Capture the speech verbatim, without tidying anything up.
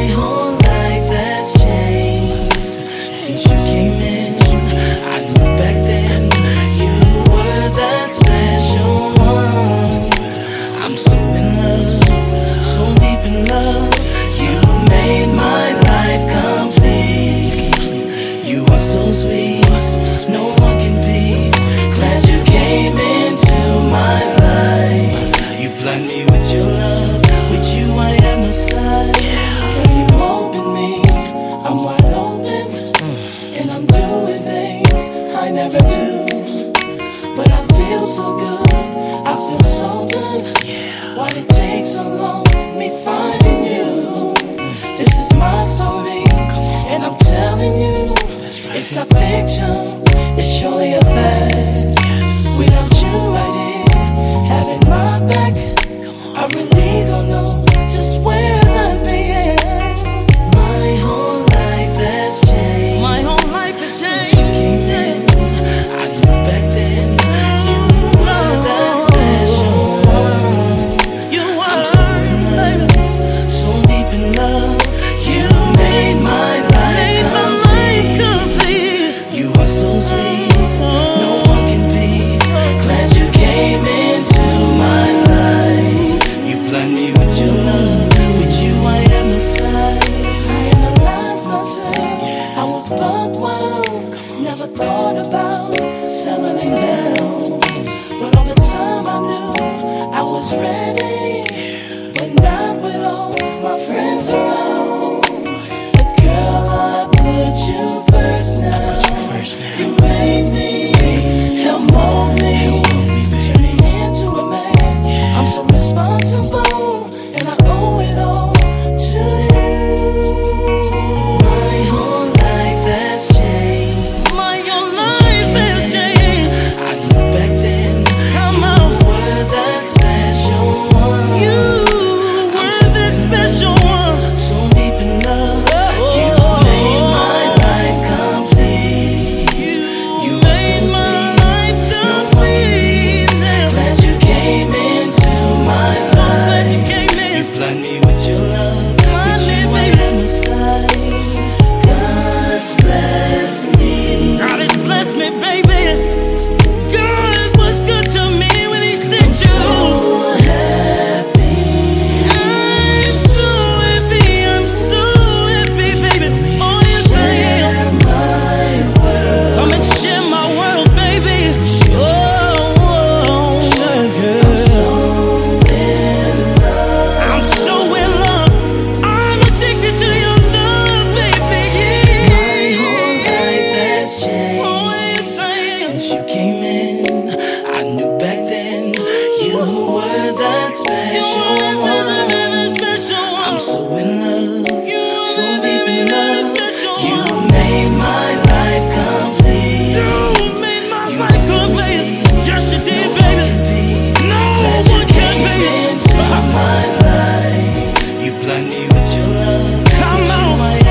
My whole life has changed since you came in. I knew back then you were that special one. I'm so in love, so deep in love. You made my life complete. You are so sweet, no one can beat. Glad you came into my life. You blind me with your love. With you I have no side. Girl, you open me, I'm wide open, and I'm doing things I never do. But I feel so good, I feel so good. Why'd it take so long, me finding you? This is my story, and I'm telling you, it's not fiction, it's surely a fact. Without you right here, having my back, I really don't know just where I'd be at. My whole life has changed. My whole life has changed. Since you came in, I knew back then you were that special one. You were. I'm so in love, so deep in love. You made my life complete. You are so sweet, no one can beat. Glad you came into my life. You blind me with your love. With you I have no side. I analyze myself, I was buck wild. Never thought about settling down, but all the time I knew I was ready. But not with all my friends around. But girl, I put you first now. You made me, help mold me, turn me into a man. I'm so responsible, and I owe it all to you. My whole life has changed. My whole life has changed. I knew back then Come you on. were that special one. You were that special one. So deep in love, oh, you made my life complete. You made my life complete. Glad you came into my life. You blind me with your love. With you I have no sight. God's blessed me. God has blessed me, baby. God was good to me when He sent you. So happy. I'm so happy. I'm so happy, baby. Oh yes I am. My world. Come and share my world, baby. Oh, oh, girl. I'm so in love. I'm so in love. I'm addicted to your love, baby. My whole life has changed. Oh yes I am. Since you came in, I knew back then you were that special one. I'm so in love, so deep in love. You made my life complete. You made my life complete. Yes you did, baby. No one can beat it. My life, you blind me with your love. Come on.